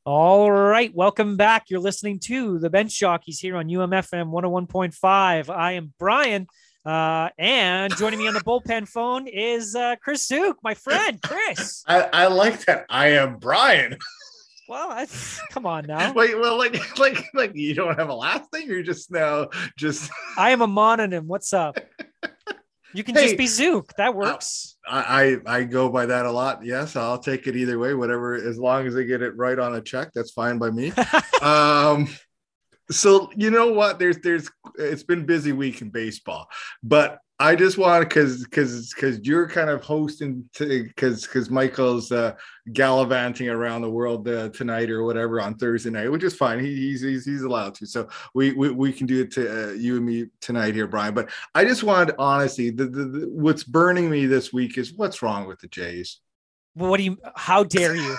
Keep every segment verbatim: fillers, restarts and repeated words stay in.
All right, welcome back. You're listening to the Bench Jockeys here on U M F M one oh one point five. I am Brian, uh, and joining me on the bullpen phone is uh, Chris Zook, my friend, Chris. I, I like that. I am Brian. Well, I, come on now. Wait, well, like, like, like, you don't have a last thing, or just now, just. I am a mononym. What's up? You can Hey, just be Zook. That works. I, I I go by that a lot. Yes, I'll take it either way. Whatever, as long as I get it right on a check, that's fine by me. um. So you know what? There's there's it's been busy week in baseball, but I just want because because because you're kind of hosting because because Michael's uh, gallivanting around the world uh, tonight or whatever on Thursday night, which is fine. He, he's, he's he's allowed to. So we we, we can do it to uh, you and me tonight here, Brian. But I just wanted honestly, the, the, the what's burning me this week is what's wrong with the Jays. Well, what do you? How dare you?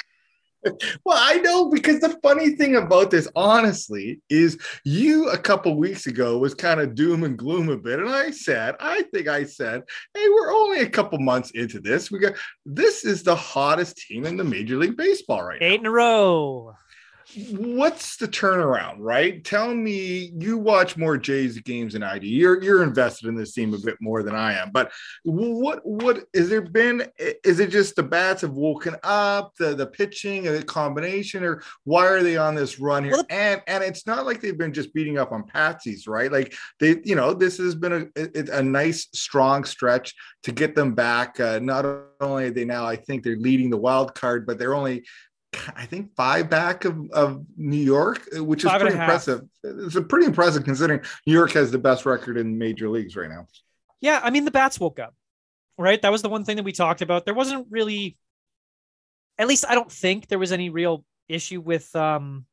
Well, I know, because the funny thing about this, honestly, is you a couple weeks ago was kind of doom and gloom a bit. And I said, I think I said, hey, we're only a couple months into this. We got this is the hottest team in the Major League Baseball right now. Eight in a row. What's the turnaround, right? Tell me, you watch more Jays games than I do. You're you're invested in this team a bit more than I am. But what what is there been? Is it just the bats have woken up, the the pitching, the combination, or why are they on this run here? Well, and and it's not like they've been just beating up on patsies, right? Like they, you know, this has been a a nice strong stretch to get them back. Uh, not only are they now, I think they're leading the wild card, but they're only, I think, five back of, of New York, which is Five pretty impressive. It's a pretty impressive considering New York has the best record in major leagues right now. Yeah, I mean, the bats woke up, right? That was the one thing that we talked about. There wasn't really, at least I don't think there was any real issue with, um,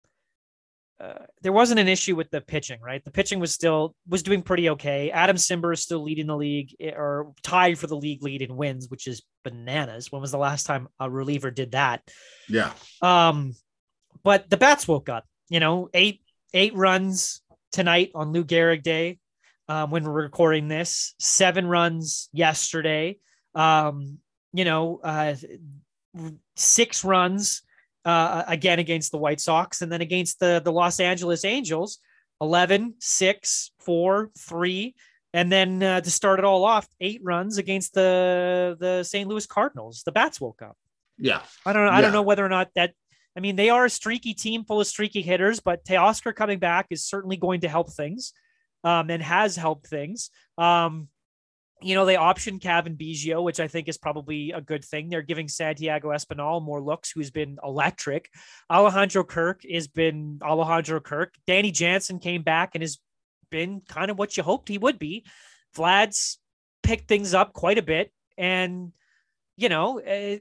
uh, there wasn't an issue with the pitching, right? The pitching was still, was doing pretty okay. Adam Simber is still leading the league, or tied for the league lead in wins, which is bananas. When was the last time a reliever did that? Yeah. Um, but the bats woke up, you know, eight, eight runs tonight on Lou Gehrig Day. Um, when we're recording this, seven runs yesterday, um, you know, uh, six runs, uh, again against the White Sox, and then against the, the Los Angeles Angels, eleven, six, four, three. And then uh, to start it all off, eight runs against the, the Saint Louis Cardinals. The bats woke up. Yeah. I don't know. Yeah. I don't know whether or not that, I mean, they are a streaky team full of streaky hitters, but Teoscar coming back is certainly going to help things, um, and has helped things. Um, you know, they optioned Cavan Biggio, which I think is probably a good thing. They're giving Santiago Espinal more looks, who's been electric. Alejandro Kirk has been Alejandro Kirk. Danny Jansen came back and has been kind of what you hoped he would be. Vlad's picked things up quite a bit. And, you know, it,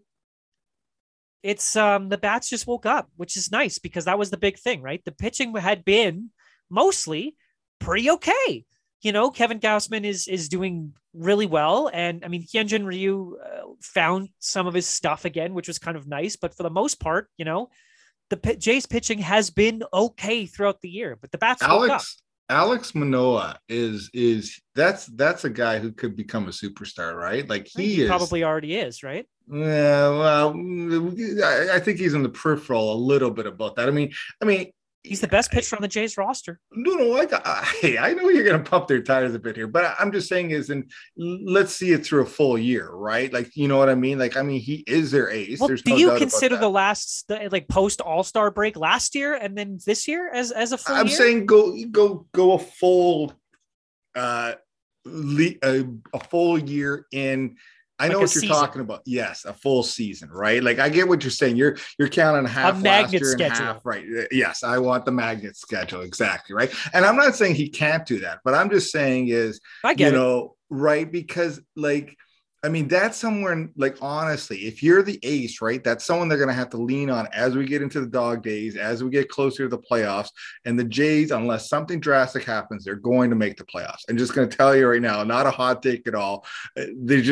it's um, the bats just woke up, which is nice because that was the big thing, right? The pitching had been mostly pretty okay. You know, Kevin Gausman is is doing really well. And I mean, Hyunjin Ryu uh, found some of his stuff again, which was kind of nice. But for the most part, you know, the P- Jays pitching has been okay throughout the year, but the bats woke up. Alex Alex Manoah is is that's that's a guy who could become a superstar, right? Like he, he is probably already is, right? Yeah, well, I, I think he's in the peripheral a little bit about that. I mean, I mean, he's the best pitcher on the Jays roster. No, no, I, I, hey, I know you're going to pump their tires a bit here, but I'm just saying is, and let's see it through a full year, right? Like, you know what I mean? Like, I mean, he is their ace. Well, There's do no you doubt consider about the that. last like post All-Star break last year and then this year as as a full I'm year? saying go go go a full uh le- a, a full year in. I know Like a what you're season. talking about. Yes, a full season, right? Like I get what you're saying. You're you're counting half A last magnet year and schedule. half, right? Yes, I want the magnet schedule exactly, right? And I'm not saying he can't do that, but I'm just saying is, I get you it. know, right? Because like, I mean, that's somewhere like honestly, if you're the ace, right, that's someone they're going to have to lean on as we get into the dog days, as we get closer to the playoffs. And the Jays, unless something drastic happens, they're going to make the playoffs. I'm just going to tell you right now, not a hot take at all. They're just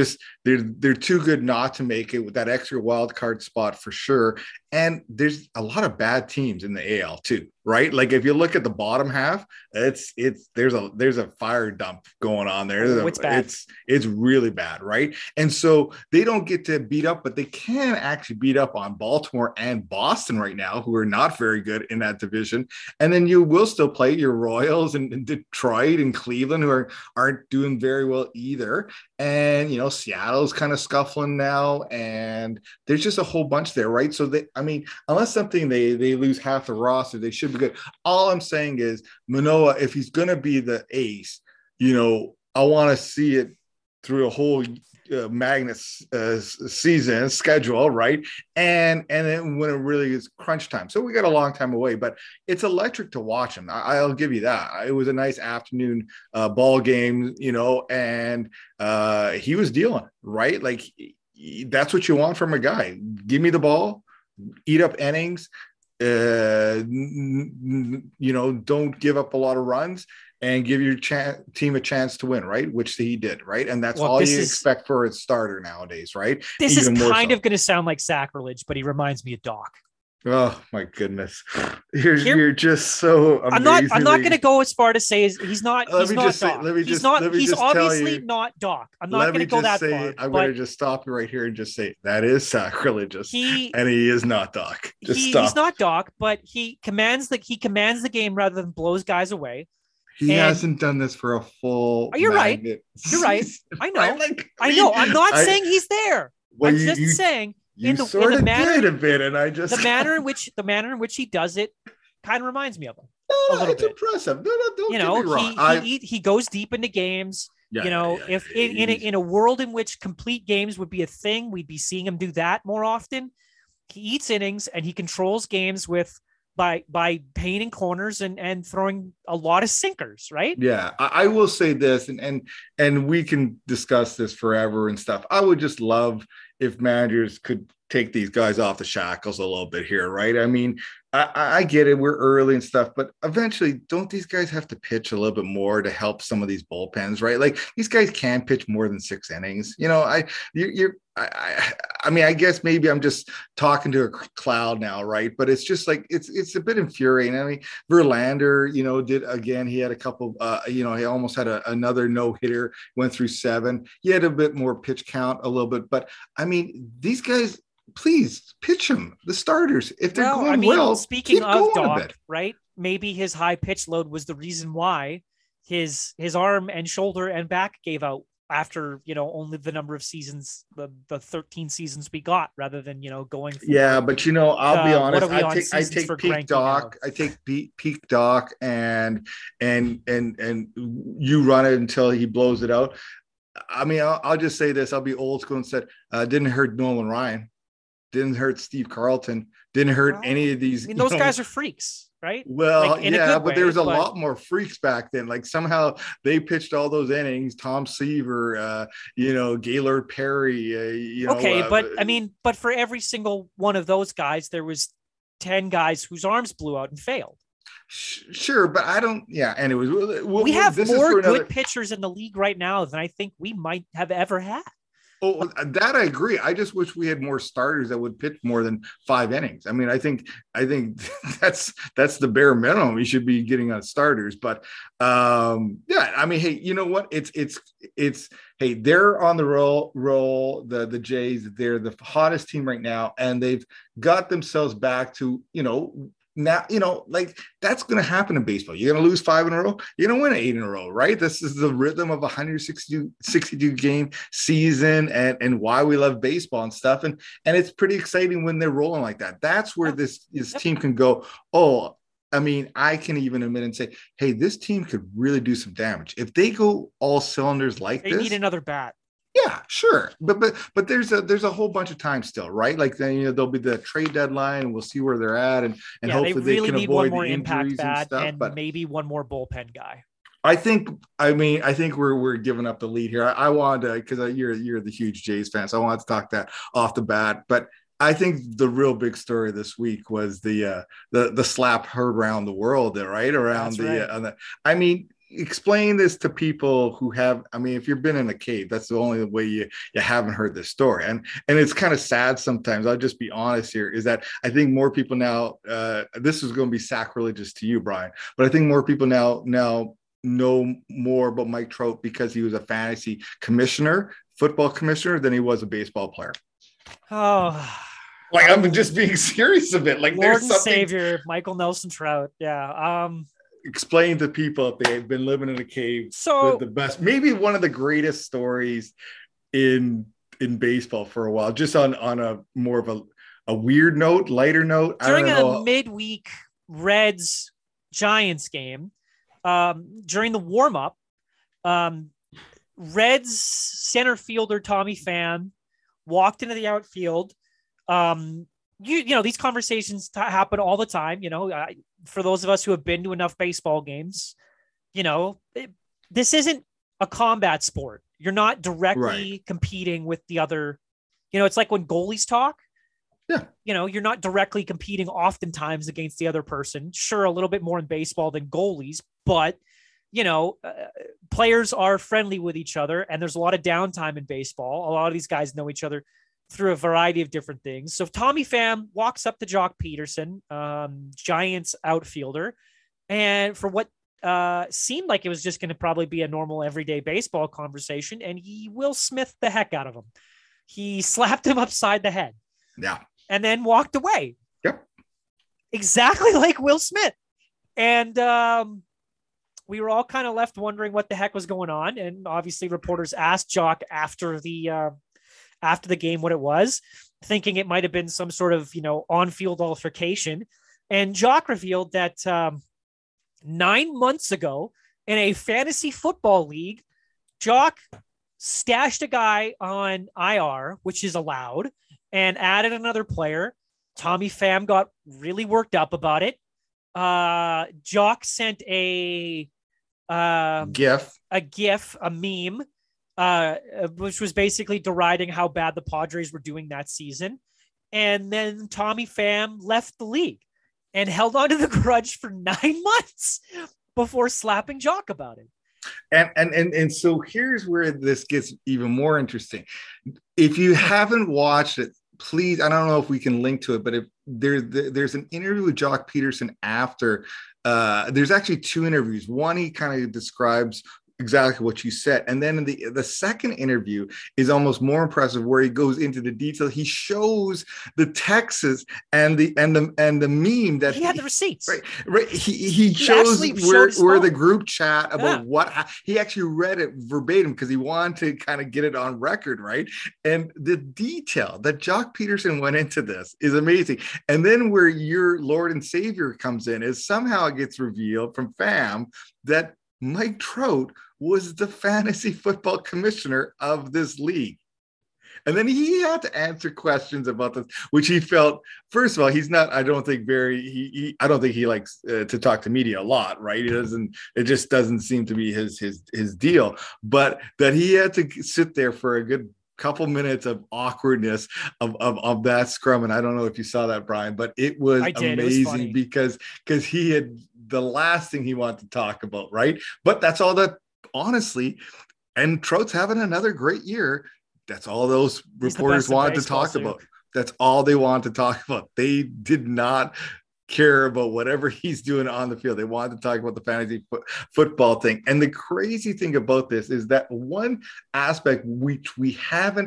they're they're too good not to make it with that extra wild card spot for sure. And there's a lot of bad teams in the A L too, right? Like if you look at the bottom half, it's it's there's a there's a fire dump going on there. Oh, it's bad. It's it's really bad, right? And so they don't get to beat up, but they can actually beat up on Baltimore and Boston right now, who are not very good in that division. And then you will still play your Royals and, and Detroit and Cleveland, who are aren't doing very well either. And you know, Seattle's kind of scuffling now, and there's just a whole bunch there, right? So they, I mean, unless something they they lose half the roster, they should be good. All I'm saying is Manoah, if he's going to be the ace, you know, I want to see it through a whole uh, Magnus uh, season schedule, right? And and then when it really is crunch time. So we got a long time away, but it's electric to watch him. I, I'll give you that. It was a nice afternoon uh, ball game, you know, and uh, he was dealing, right? Like that's what you want from a guy. Give me the ball, eat up innings, uh, you know, don't give up a lot of runs and give your ch- team a chance to win, right? Which he did, right? And that's well, all you is, expect for a starter nowadays, right? This Even is kind so. of going to sound like sacrilege, but he reminds me of Doc. Oh my goodness, you're Here, you're just so amazing. I'm not. I'm not going to go as far to say he's not. Let he's me not just Doc. Say, let me he's just, not. Let me he's just obviously you, not Doc. I'm not going to go that say, far. I'm going to just stop you right here and just say that is sacrilegious. He and he is not Doc. Just he, stop. He's not Doc, but he commands the he commands the game rather than blows guys away. He and, hasn't done this for a full. Oh, you're magnet. right. You're right. I know. I, like, I know. I'm not I, saying he's there. Well, I'm you, just you, saying. You in the, sort in the of manner, did a bit, and I just the manner in which the manner in which he does it kind of reminds me of him. No, a little it's bit. impressive. No, no, don't you know, get me wrong. He, I, he he goes deep into games. Yeah, you know, yeah, yeah, if yeah, in in a, in a world in which complete games would be a thing, we'd be seeing him do that more often. He eats innings and he controls games with by by painting corners and and throwing a lot of sinkers, right? Yeah, I, I will say this, and and and we can discuss this forever and stuff. I would just love if managers could take these guys off the shackles a little bit here, right? I mean, I, I get it, we're early and stuff, but eventually, don't these guys have to pitch a little bit more to help some of these bullpens, right? Like these guys can't pitch more than six innings. You know, I you're, you're I, I I mean, I guess maybe I'm just talking to a cloud now, right? But it's just like it's it's a bit infuriating. I mean, Verlander, you know, did again. He had a couple, uh, you know, he almost had a, another no hitter, went through seven. He had a bit more pitch count, a little bit, but I mean, these guys. Please pitch them, the starters. If they're well, going I mean, well, speaking keep of going Doc, right? Maybe his high pitch load was the reason why his his arm and shoulder and back gave out after, you know, only the number of seasons, the, the thirteen seasons we got, rather than, you know, going. Yeah, but you know, I'll the, be honest. I take I take peak Doc. Now? I take peak, peak Doc, and and and and you run it until he blows it out. I mean, I'll, I'll just say this. I'll be old school and said, uh, didn't hurt Nolan Ryan. Didn't hurt Steve Carlton. Didn't hurt well, any of these. I mean, those know, guys are freaks, right? Well, like, yeah, but way, there was a but... lot more freaks back then. Like somehow they pitched all those innings. Tom Seaver, uh, you know, Gaylord Perry. Uh, you know, okay, uh, but I mean, but for every single one of those guys, there was ten guys whose arms blew out and failed. Sure, but I don't. Yeah, anyways, we'll, we have more good another... pitchers in the league right now than I think we might have ever had. Oh, that I agree. I just wish we had more starters that would pitch more than five innings. I mean, I think I think that's that's the bare minimum we should be getting on starters. But um, yeah, I mean, hey, you know what? It's it's it's hey, they're on the roll. Roll the the Jays. They're the hottest team right now, and they've got themselves back to you know. Now, you know, like that's going to happen in baseball. You're going to lose five in a row. You're going to win eight in a row, right? This is the rhythm of a one hundred sixty-two game season and, and why we love baseball and stuff. And, and it's pretty exciting when they're rolling like that. That's where this, this team can go, oh, I mean, I can even admit and say, hey, this team could really do some damage. If they go all cylinders like they this. They need another bat. Yeah, sure. But but but there's a there's a whole bunch of time still, right? Like then you know there'll be the trade deadline. We'll see where they're at, and and yeah, hopefully they, really they can need avoid one more the injuries bat and stuff. And but maybe one more bullpen guy. I think. I mean, I think we're we're giving up the lead here. I, I wanted to because you're you're the huge Jays fan, so I wanted to talk that off the bat. But I think the real big story this week was the uh, the the slap heard around the world, right? Around That's the, right. uh, the. I mean. explain this to people who have, I mean, if you've been in a cave, that's the only way you, you haven't heard this story. And, and it's kind of sad sometimes. I'll just be honest here, is that I think more people now, uh, this is going to be sacrilegious to you, Brian, but I think more people now, now know more about Mike Trout because he was a fantasy commissioner, football commissioner, than he was a baseball player. Oh, like, I'm just being serious a bit. Like, Lord there's and something. Savior, Michael Nelson Trout. Yeah. Um, Explain to people if they've been living in a cave. So the, the best, maybe one of the greatest stories in in baseball for a while, just on on a more of a, a weird note, lighter note. During I don't a know. midweek Reds Giants game, um, during the warm-up, um, Reds center fielder Tommy Pham walked into the outfield. Um, you you know, these conversations t- happen all the time. You know, I, for those of us who have been to enough baseball games, you know, it, this isn't a combat sport. You're not directly Right. competing with the other. You know, it's like when goalies talk. Yeah. You know, you're not directly competing oftentimes against the other person. Sure, a little bit more in baseball than goalies, but you know, uh, players are friendly with each other, and there's a lot of downtime in baseball. A lot of these guys know each other through a variety of different things. So Tommy Pham walks up to Jock Peterson, um, Giants outfielder, and for what uh, seemed like it was just going to probably be a normal everyday baseball conversation, and he Will Smith the heck out of him. He slapped him upside the head. Yeah. And then walked away. Yep. Exactly like Will Smith. And um, we were all kind of left wondering what the heck was going on. And obviously reporters asked Jock after the uh, after the game what it was, thinking it might have been some sort of, you know, on-field altercation. And Jock revealed that um, nine months ago in a fantasy football league, Jock stashed a guy on I R, which is allowed, and added another player. Tommy Pham got really worked up about it. Uh, Jock sent a uh, GIF, a GIF, a meme, uh, which was basically deriding how bad the Padres were doing that season. And then Tommy Pham left the league and held on to the grudge for nine months before slapping Jock about it. And, and and and so here's where this gets even more interesting. If you haven't watched it, please, I don't know if we can link to it, but if there, there's an interview with Jock Peterson after, uh, there's actually two interviews. One, he kind of describes exactly what you said. And then in the, the second interview is almost more impressive, where he goes into the detail. He shows the texts and the and the and the meme that he had the receipts. Right, right. He he shows where, where the group chat about yeah. what he actually read it verbatim because he wanted to kind of get it on record, right? And the detail that Jock Peterson went into this is amazing. And then where your Lord and Savior comes in is somehow it gets revealed from Pham that Mike Trout was the fantasy football commissioner of this league. And then he had to answer questions about this, which he felt, first of all, he's not, I don't think very, he, he I don't think he likes uh, to talk to media a lot, right? He doesn't, it just doesn't seem to be his, his, his deal, but that he had to sit there for a good couple minutes of awkwardness of, of, of that scrum. And I don't know if you saw that, Brian, but it was amazing it was because, because he had the last thing he wanted to talk about, right? But that's all that, honestly, and Trout's having another great year. That's all those reporters wanted to talk about. That's all they wanted to talk about. They did not care about whatever he's doing on the field. They wanted to talk about the fantasy fo- football thing. And the crazy thing about this is that one aspect which we haven't,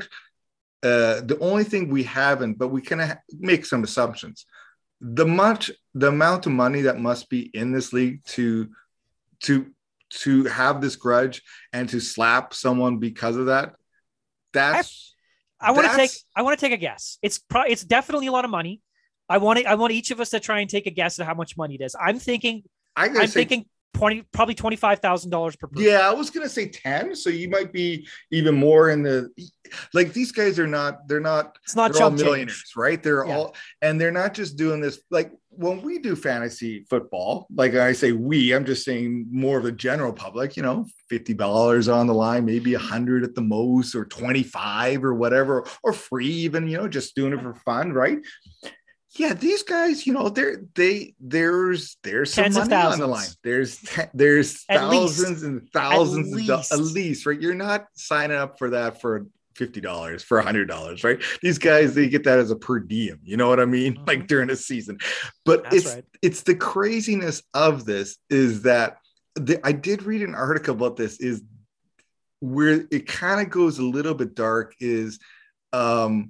uh, the only thing we haven't, but we can ha- make some assumptions. The much, the amount of money that must be in this league to, to, to have this grudge and to slap someone because of that. That's, I, I want to take, I want to take a guess. It's probably, it's definitely a lot of money. I want to, I want each of us to try and take a guess at how much money it is. I'm thinking, I'm say, thinking twenty, probably twenty-five thousand dollars per person. Yeah, I was going to say ten. So you might be even more in the, like these guys are not, they're not, it's not they're all millionaires, change. Right? They're yeah. all, and they're not just doing this. Like when we do fantasy football, like I say, we, I'm just saying more of the general public, you know, fifty dollars on the line, maybe a hundred at the most, or twenty-five or whatever, or free even, you know, just doing it for fun. Right. Yeah, these guys, you know, there they there's there's some Tens of money on the line. thousands. There's te- there's At least. thousands and At thousands of do- at least. least, right? You're not signing up for that for fifty dollars for a hundred dollars, right? These guys, they get that as a per diem. You know what I mean? Mm-hmm. Like during a season. But That's it's right. it's the craziness of this is that the, I did read an article about this. Is where it kind of goes a little bit dark. Is um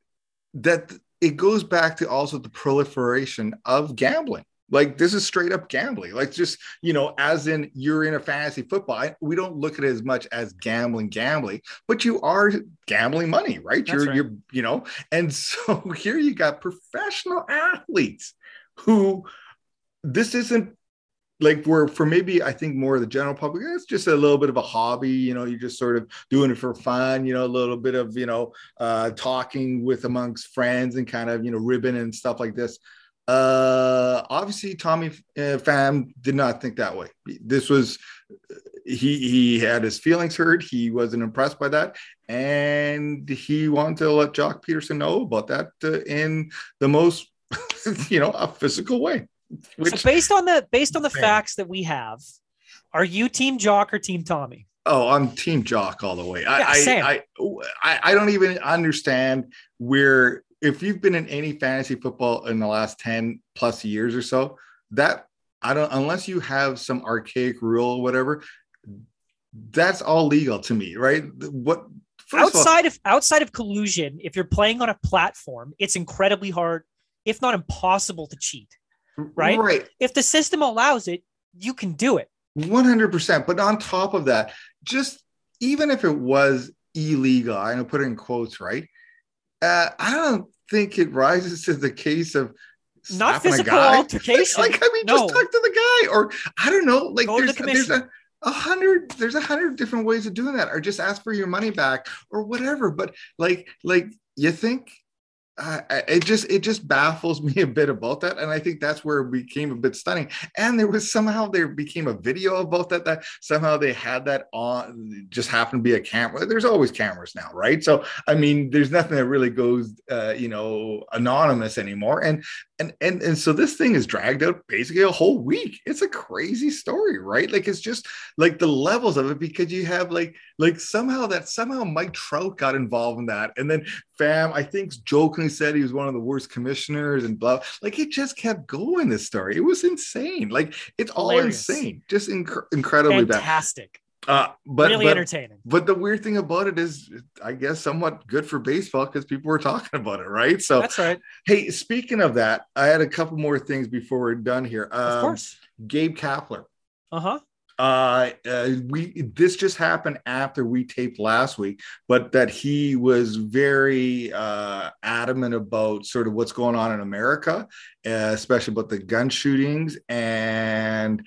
that it goes back to also the proliferation of gambling. Like this is straight up gambling. Like just, you know, as in you're in a fantasy football. I, we don't look at it as much as gambling, gambling, but you are gambling money, right? That's You're, right. you're, you know, and so here you got professional athletes who this isn't like where for maybe I think more of the general public, it's just a little bit of a hobby, you know, you're just sort of doing it for fun, you know, a little bit of, you know, uh, talking with amongst friends and kind of, you know, ribbon and stuff like this. Uh, obviously Tommy uh, Pham did not think that way. This was, he, he had his feelings hurt. He wasn't impressed by that. And he wanted to let Jock Peterson know about that uh, in the most, you know, a physical way. Which, so based on the based on the man. facts that we have, are you team Jock or team Tommy? Oh, I'm team Jock all the way. I, yeah, same. I, I I don't even understand where if you've been in any fantasy football in the last ten plus years or so, that I don't unless you have some archaic rule or whatever, that's all legal to me, right? What outside of, all, of outside of collusion, if you're playing on a platform, it's incredibly hard, if not impossible, to cheat. Right? Right. If the system allows it, you can do it. one hundred percent. But on top of that, just even if it was illegal, I'm going to put it in quotes, right? Uh, I don't think it rises to the case of not physical altercation. Like, I mean, no. just talk to the guy, or I don't know. Like, Go there's, the there's a a hundred, there's a hundred different ways of doing that, or just ask for your money back, or whatever. But like, like you think. Uh, it just it just baffles me a bit about that, and I think that's where it became a bit stunning. And there was somehow there became a video about that. That somehow they had that on. Just happened to be a camera. There's always cameras now, right? So I mean, there's nothing that really goes, uh, you know, anonymous anymore. And and and and so this thing is dragged out basically a whole week. It's a crazy story, right? Like it's just like the levels of it, because you have like like somehow that somehow Mike Trout got involved in that, and then Pham, I think, jokingly said he was one of the worst commissioners and blah. Like it just kept going. This story, it was insane. Like it's Hilarious. all insane, just inc- incredibly fantastic. Bad. Uh, but really but, entertaining. But the weird thing about it is, I guess, somewhat good for baseball because people were talking about it, right? So that's right. Hey, speaking of that, I had a couple more things before we're done here. Um, of course, Gabe Kapler. Uh-huh. Uh, uh, we this just happened after we taped last week, but that he was very uh, adamant about sort of what's going on in America, uh, especially about the gun shootings, and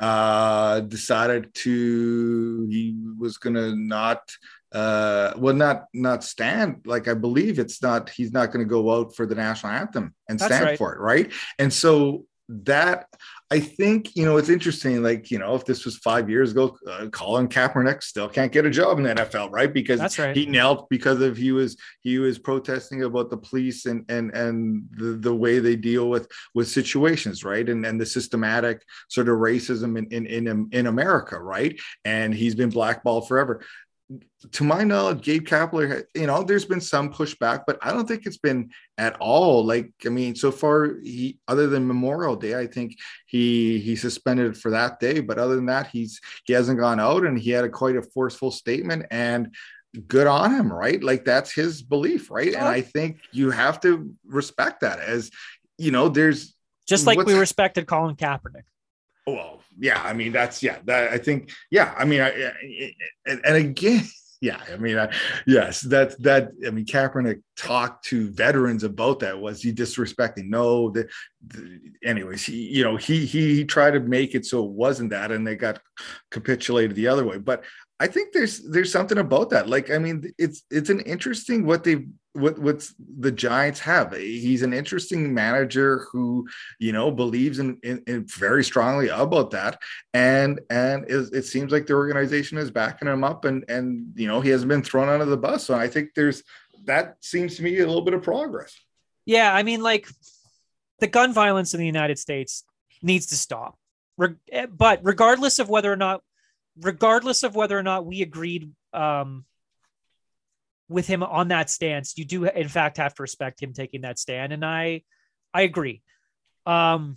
uh, decided to he was going to not uh well not not stand like I believe it's not he's not going to go out for the national anthem and That's stand right. for it, right? And so that I think, you know, it's interesting, like, you know, if this was five years ago, uh, Colin Kaepernick still can't get a job in the N F L, right? Because That's right. he knelt because of he was he was protesting about the police and and and the, the way they deal with with situations, right? And and the systematic sort of racism in in in, in America, right? And he's been blackballed forever. To my knowledge, Gabe Kapler, you know, there's been some pushback, but I don't think it's been at all. Like, I mean, so far, he other than Memorial Day, I think he he suspended for that day. But other than that, he's he hasn't gone out, and he had a quite a forceful statement. And good on him, right? Like that's his belief, right? And I think you have to respect that. As you know, there's just like we respected Colin Kaepernick. Well, yeah, I mean, that's, yeah, that, I think, yeah, I mean, I, I, and, and again, yeah, I mean, I, yes, that's, that, I mean, Kaepernick talked to veterans about that. Was he disrespecting? No, the, the, anyways, he, you know, he, he, he tried to make it so it wasn't that, and they got capitulated the other way. But I think there's, there's something about that. Like, I mean, it's, it's an interesting what they what what's the Giants have. He's an interesting manager who, you know, believes in, in, in very strongly about that. And, and it, it seems like the organization is backing him up, and, and, you know, he hasn't been thrown under the bus. So I think there's, that seems to me a little bit of progress. Yeah. I mean, like, the gun violence in the United States needs to stop. Re- but regardless of whether or not, regardless of whether or not we agreed um, with him on that stance, you do in fact have to respect him taking that stand. And I, I agree. Um,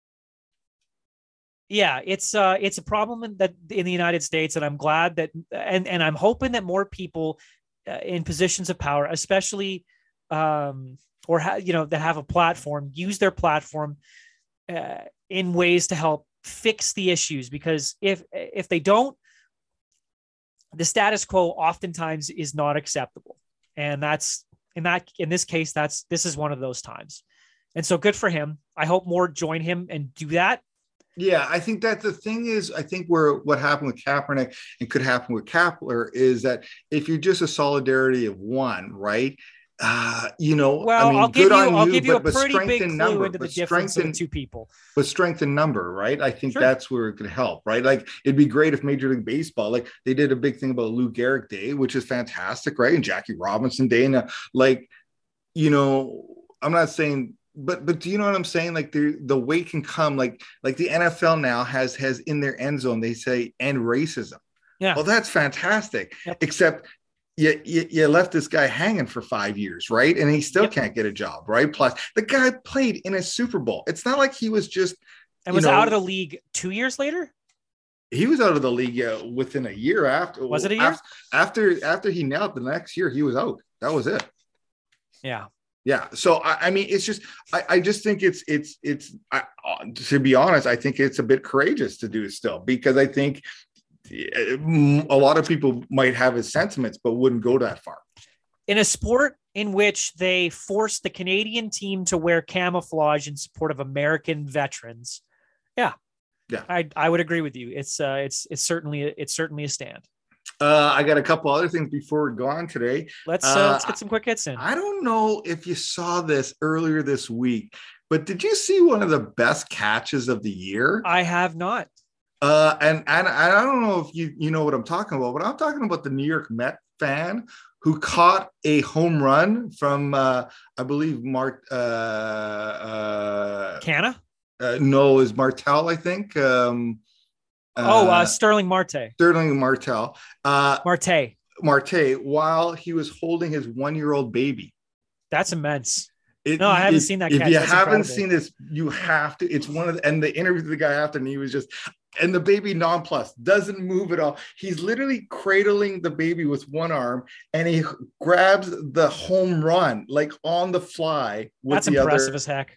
yeah, it's uh, it's a problem in, that in the United States, and I'm glad that, and and I'm hoping that more people uh, in positions of power, especially, um, or ha- you know, that have a platform, use their platform uh, in ways to help fix the issues. Because if if they don't, the status quo oftentimes is not acceptable, and that's in that in this case, that's this is one of those times. And so, good for him. I hope more join him and do that. Yeah, I think that the thing is, I think where what happened with Kaepernick and could happen with Kapler is that if you're just a solidarity of one, right? Uh, you know, Well, I mean, I'll give good you, on I'll you, give you a but but pretty strength big in clue number, into the but difference strength of the in two people. but strength in number, right? I think Sure. that's where it could help, right? Like it'd be great if Major League Baseball, like they did a big thing about Lou Gehrig Day, which is fantastic, right? And Jackie Robinson Day, and uh, like, you know, I'm not saying. But but do you know what I'm saying? Like the the weight can come like like the N F L now has has in their end zone they say end racism. Yeah. Well, that's fantastic. Yep. Except you, you you left this guy hanging for five years, right? And he still Yep. can't get a job, right? Plus the guy played in a Super Bowl. It's not like he was just And you was know, out of the league two years later. He was out of the league uh, within a year after. Was it a year? After, after after he knelt the next year, he was out. That was it. Yeah. Yeah. So I, I mean, it's just I, I just think it's it's it's I, to be honest, I think it's a bit courageous to do it still because I think a lot of people might have his sentiments, but wouldn't go that far. In a sport in which they forced the Canadian team to wear camouflage in support of American veterans, yeah, yeah, I I would agree with you. It's uh, it's it's certainly it's certainly a stand. Uh, I got a couple other things before we're gone today. Let's uh, uh, let's get some quick hits in. I don't know if you saw this earlier this week, but did you see one of the best catches of the year? I have not. Uh, and, and I don't know if you, you know what I'm talking about, but I'm talking about the New York Met fan who caught a home run from, uh, I believe, Mart, uh, uh, Canna? Uh, no, is Martel, I think. Um, oh, uh, uh, Sterling Marte. Sterling Martel. Uh, Marte. Marte, while he was holding his one-year-old baby. That's immense. It, no, I haven't it, seen that. If catch. you That's haven't incredible. seen this, you have to. It's one of the, and the interview with the guy after, and he was just, and the baby nonplussed, doesn't move at all. He's literally cradling the baby with one arm, and he grabs the home run like on the fly. With That's the impressive other. as heck.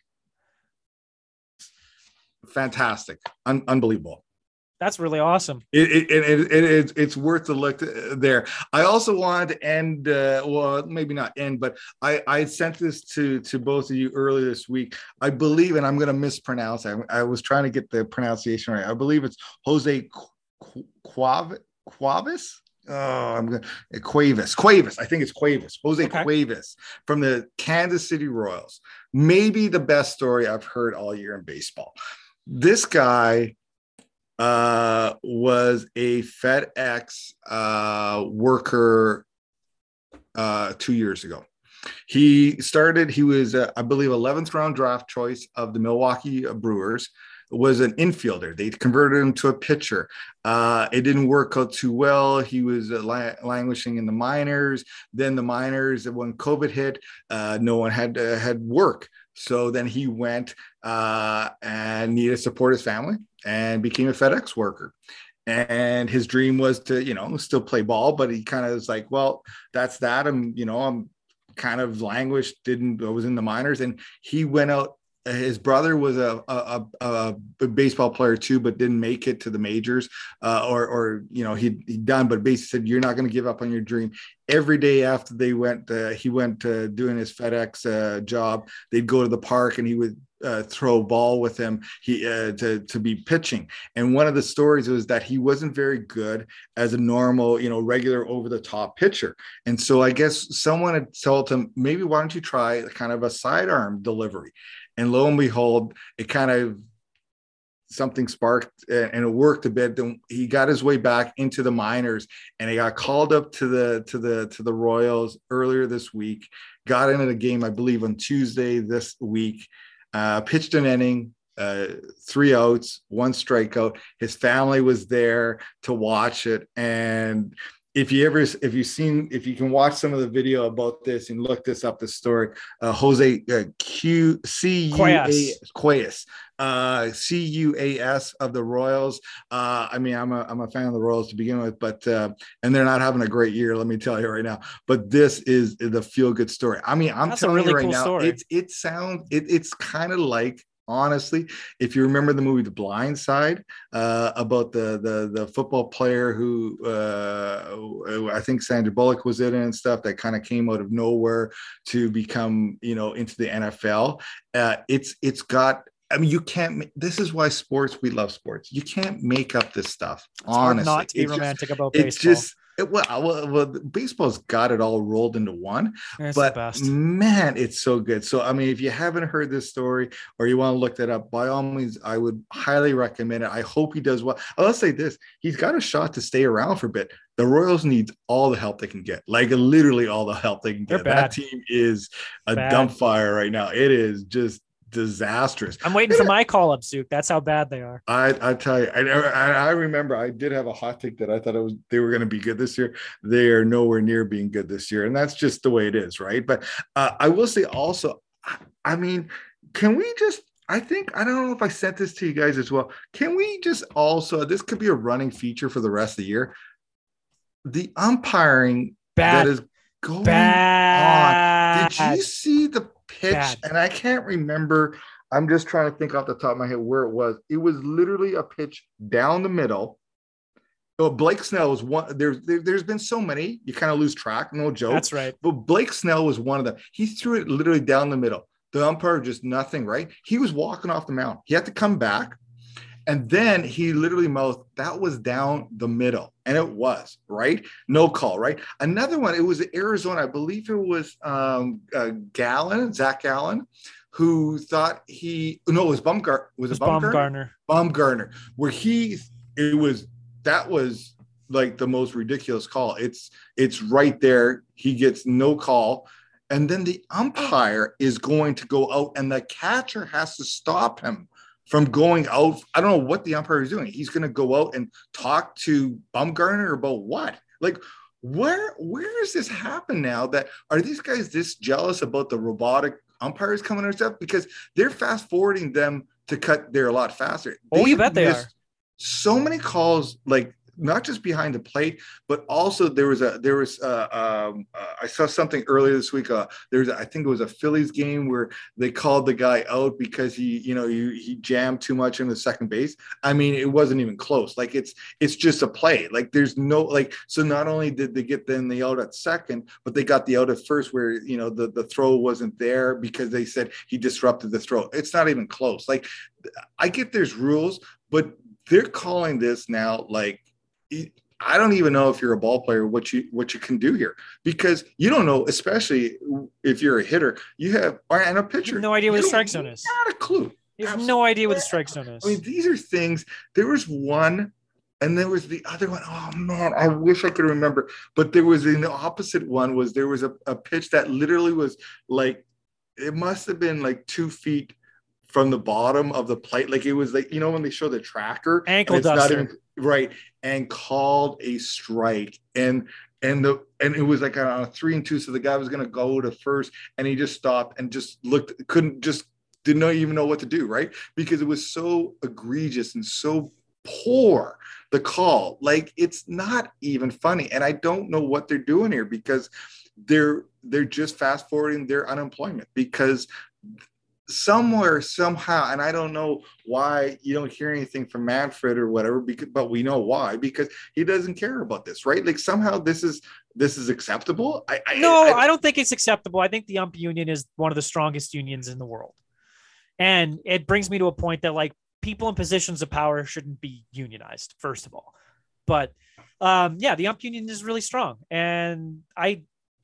Fantastic, Un- unbelievable. That's really awesome. It, it, it, it, it, it's worth the look there. I also wanted to end, uh, well, maybe not end, but I, I sent this to, to both of you earlier this week. I believe, and I'm going to mispronounce, I, I was trying to get the pronunciation right. I believe it's Jose Cuav, Cuavis. Oh, I'm going to Cuevas. Cuevas. I think it's Cuevas. Jose okay. Cuevas from the Kansas City Royals. Maybe the best story I've heard all year in baseball. This guy uh was a FedEx uh worker uh two years ago. He started, he was uh, I believe eleventh round draft choice of the Milwaukee Brewers, was an infielder. They converted him to a pitcher. Uh it didn't work out too well. He was uh, la- languishing in the minors. Then the minors, when COVID hit, uh no one had uh, had work. So then he went uh, and needed to support his family and became a FedEx worker. And his dream was to, you know, still play ball, but he kind of was like, well, that's that. I'm, you know, I'm kind of languished, didn't, I was in the minors. And he went out. His brother was a, a, a, a baseball player too, but didn't make it to the majors uh, or, or, you know, he'd, he'd done, but basically said, you're not going to give up on your dream. Every day after they went, uh, he went uh, doing his FedEx uh, job, they'd go to the park and he would uh, throw a ball with him he uh, to, to be pitching. And one of the stories was that he wasn't very good as a normal, you know, regular over the top pitcher. And so I guess someone had told him, maybe why don't you try kind of a sidearm delivery? And lo and behold, it kind of something sparked and it worked a bit. Then he got his way back into the minors and he got called up to the to the to the Royals earlier this week. Got into the game, I believe, on Tuesday this week. uh, pitched an inning, uh, three outs, one strikeout. His family was there to watch it. And if you ever, if you've seen, if you can watch some of the video about this and look this up, the story, uh, Jose uh, Q C U A Cuevas, uh, C U A S of the Royals. Uh, I mean, I'm a I'm a fan of the Royals to begin with, but uh, and they're not having a great year, let me tell you right now. But this is the feel good story. I mean, I'm That's telling really you right cool now, story. it's it sounds it, it's kind of like. Honestly, if you remember the movie The Blind Side, uh, about the the the football player who uh, I think Sandra Bullock was in it and stuff, that kind of came out of nowhere to become, you know, into the N F L. Uh, it's it's got. I mean, you can't. This is why sports. We love sports. You can't make up this stuff. It's honestly, hard not to be it's romantic just, about it's baseball. just. It, well, well, well, baseball's got it all rolled into one, It's but the best. man, it's so good. So, I mean, if you haven't heard this story or you want to look that up, by all means, I would highly recommend it. I hope he does well. I'll say this: he's got a shot to stay around for a bit. The Royals need all the help they can get, like literally all the help they can They're get. bad. That team is a Bad. dump fire right now. It is just disastrous. I'm waiting for my call up, Zook. That's how bad they are. I I tell you, I, I I remember I did have a hot take that I thought it was they were going to be good this year. They are nowhere near being good this year, and that's just the way it is, right? But uh, I will say also, I mean, can we just? I think I don't know if I sent this to you guys as well. Can we just also? This could be a running feature for the rest of the year. The umpiring Bad. that is going Bad. on. Did you see the pitch? Bad. And I can't remember. I'm just trying to think off the top of my head where it was. It was literally a pitch down the middle. Oh, Blake Snell was one. There's there, there's been so many, you kind of lose track. No joke. That's right. But Blake Snell was one of them. He threw it literally down the middle. The umpire just nothing. Right. He was walking off the mound. He had to come back, and then he literally mouthed, "That was down the middle," and it was right. No call. Right. Another one. It was Arizona. I believe it was um, uh, Gallen, Zach Gallen, who thought he no, it was Bumgar was it, it was Bumgarner? Bumgarner. Bumgarner, where he it was that was like the most ridiculous call. It's it's right there. He gets no call, and then the umpire is going to go out, and the catcher has to stop him from going out. I don't know what the umpire is doing. He's going to go out and talk to Bumgarner about what, like. Where where does this happen now? That are these guys this jealous about the robotic umpires coming and stuff, because they're fast forwarding them to cut there a lot faster. Oh, they you bet they are. So many calls, like not just behind the plate, but also there was a there was uh, um, uh, I saw something earlier this week. Uh, there's I think it was a Phillies game where they called the guy out because he you know he, he jammed too much in the second base. I mean, it wasn't even close. Like it's it's just a play. Like there's no like so not only did they get then the out at second, but they got the out at first where you know the the throw wasn't there because they said he disrupted the throw. It's not even close. Like I get there's rules, but they're calling this now like. I don't even know if you're a ball player what you what you can do here, because you don't know, especially if you're a hitter, you have and a pitcher. You have no idea what the strike zone is. Not a clue. You have no idea what the strike zone is. I mean, these are things. There was one, and there was the other one. Oh man, I wish I could remember. But there was in the opposite one was there was a, a pitch that literally was like it must have been like two feet from the bottom of the plate. Like it was like, you know, when they show the tracker, ankle duster. Not even, right. And called a strike. And, and the, and it was like on a three and two. So the guy was going to go to first and he just stopped and just looked, couldn't just didn't know, even know what to do. Right. Because it was so egregious and so poor, the call. Like it's not even funny. And I don't know what they're doing here because they're, they're just fast forwarding their unemployment because somewhere, somehow, and I don't know why you don't hear anything from Manfred or whatever, because, but we know why, because he doesn't care about this, right? Like somehow this is this is acceptable. I, I no, I, I don't think it's acceptable. I think the ump union is one of the strongest unions in the world, and it brings me to a point that like people in positions of power shouldn't be unionized, first of all. But um, yeah, the ump union is really strong, and I,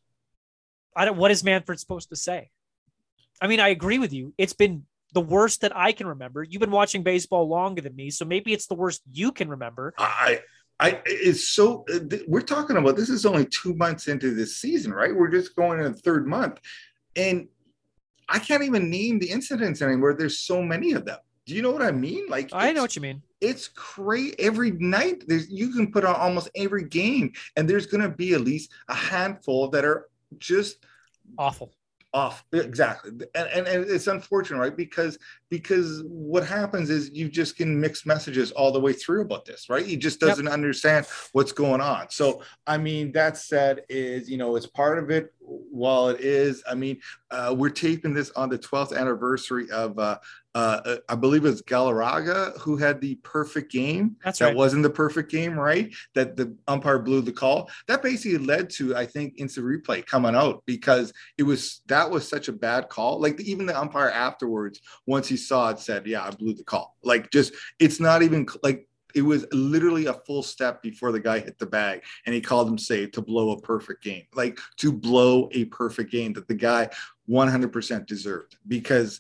I don't. What is Manfred supposed to say? I mean, I agree with you. It's been the worst that I can remember. You've been watching baseball longer than me, so maybe it's the worst you can remember. I, I, it's so. We're talking about this is only two months into this season, right? We're just going in the third month, and I can't even name the incidents anymore. There's so many of them. Do you know what I mean? Like, I know what you mean. It's crazy. Every night, there's you can put on almost every game, and there's going to be at least a handful that are just awful. Off exactly, and, and and it's unfortunate, right? Because because what happens is you just get mixed messages all the way through about this, right? He just doesn't yep. understand what's going on. So I mean, that said, is you know it's part of it. While it is, I mean, uh, we're taping this on the twelfth anniversary of uh, uh, I believe it's Galarraga who had the perfect game. That's that right. wasn't the perfect game, right? That the umpire blew the call. That basically led to, I think, instant replay coming out because it was that was such a bad call. Like the, even the umpire afterwards, once he saw it, said, "Yeah, I blew the call." Like just it's not even like. It was literally a full step before the guy hit the bag, and he called him safe to blow a perfect game, like to blow a perfect game that the guy one hundred percent deserved because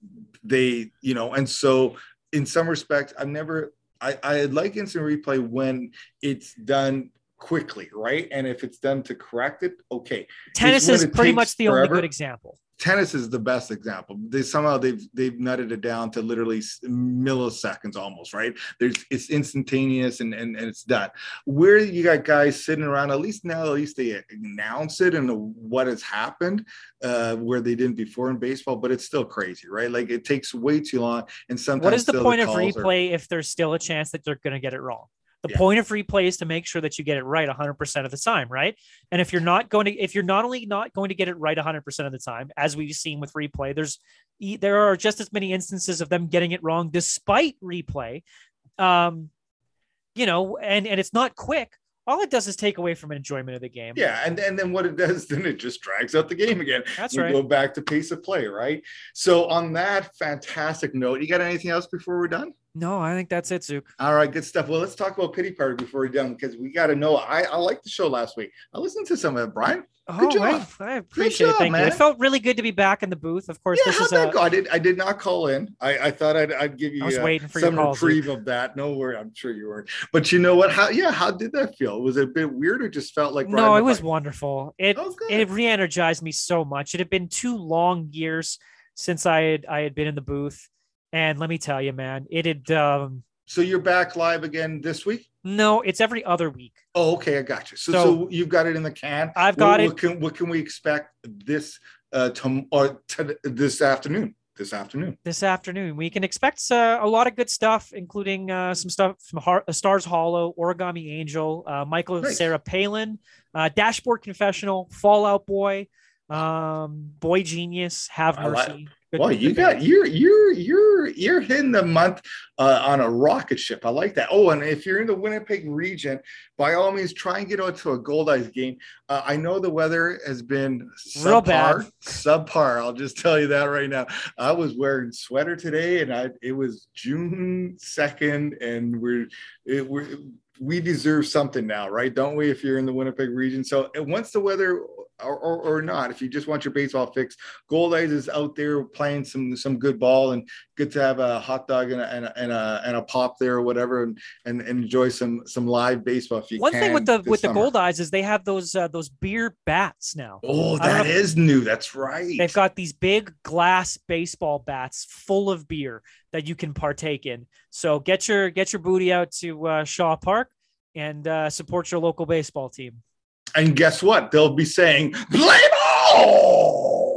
they, you know, and so in some respects, I've never, I, I like instant replay when it's done quickly, right? And if it's done to correct it, okay. Tennis is pretty much the forever. only good example. Tennis is the best example. They somehow they've they've nutted it down to literally milliseconds almost, right? There's it's instantaneous and, and and it's done. Where you got guys sitting around, at least now, at least they announce it and what has happened, uh, where they didn't before in baseball, but it's still crazy, right? Like it takes way too long. And sometimes what is the point the of replay are, if there's still a chance that they're going to get it wrong? The yeah. point of replay is to make sure that you get it right one hundred percent of the time, right? And if you're not going to, if you're not only not going to get it right one hundred percent of the time, as we've seen with replay, there's there are just as many instances of them getting it wrong despite replay. Um, you know, and and it's not quick. All it does is take away from enjoyment of the game. Yeah, and, and then what it does, then it just drags out the game again. That's we right. go back to pace of play, right? So on that fantastic note, you got anything else before we're done? No, I think that's it, Zook. All right, good stuff. Well, let's talk about Pity Party before we're done because we got to know. I, I liked the show last week. I listened to some of it, Brian. Good oh, job. I, I appreciate job, it. Thank man. you. It felt really good to be back in the booth. Of course, yeah, this how'd is that a. go? I did. I did not call in. I, I thought I'd, I'd give you I was uh, waiting for some your call, reprieve Zook. of that. No worry, I'm sure you weren't. But you know what? How? Yeah, how did that feel? Was it a bit weird, or just felt like? No, it was bike? wonderful. It oh, it re-energized me so much. It had been two long years since I had I had been in the booth, and let me tell you, man, it had. Um, So you're back live again this week? No, it's every other week. Oh, okay, I got you. So, So, so you've got it in the can. I've got what, it. What can, what can we expect this uh tom- or t- this afternoon? This afternoon. This afternoon, we can expect uh, a lot of good stuff, including uh, some stuff from Har- Stars Hollow, Origami Angel, uh, Michael and Nice. Sarah Palin, uh, Dashboard Confessional, Fallout Boy, um, Boy Genius, Have I like- Mercy. Good, Boy, you got you're you're you're you're hitting the month uh, on a rocket ship. I like that. Oh, and if you're in the Winnipeg region, by all means, try and get out to a Goldeyes game. Uh, I know the weather has been Real subpar, bad. subpar. I'll just tell you that right now. I was wearing sweater today, and I it was June second, and we're it, we're we deserve something now, right? Don't we? If you're in the Winnipeg region, so once the weather. Or, or, or not, if you just want your baseball fix, Goldeyes is out there playing some some good ball, and good to have a hot dog and a and a, and a, and a pop there or whatever, and, and and enjoy some some live baseball. If you One can thing with the this with summer. the Goldeyes is they have those uh, those beer bats now. Oh, I don't that know if- is new. That's right. They've got these big glass baseball bats full of beer that you can partake in. So get your get your booty out to uh, Shaw Park and uh, support your local baseball team. And guess what? They'll be saying, "Play ball."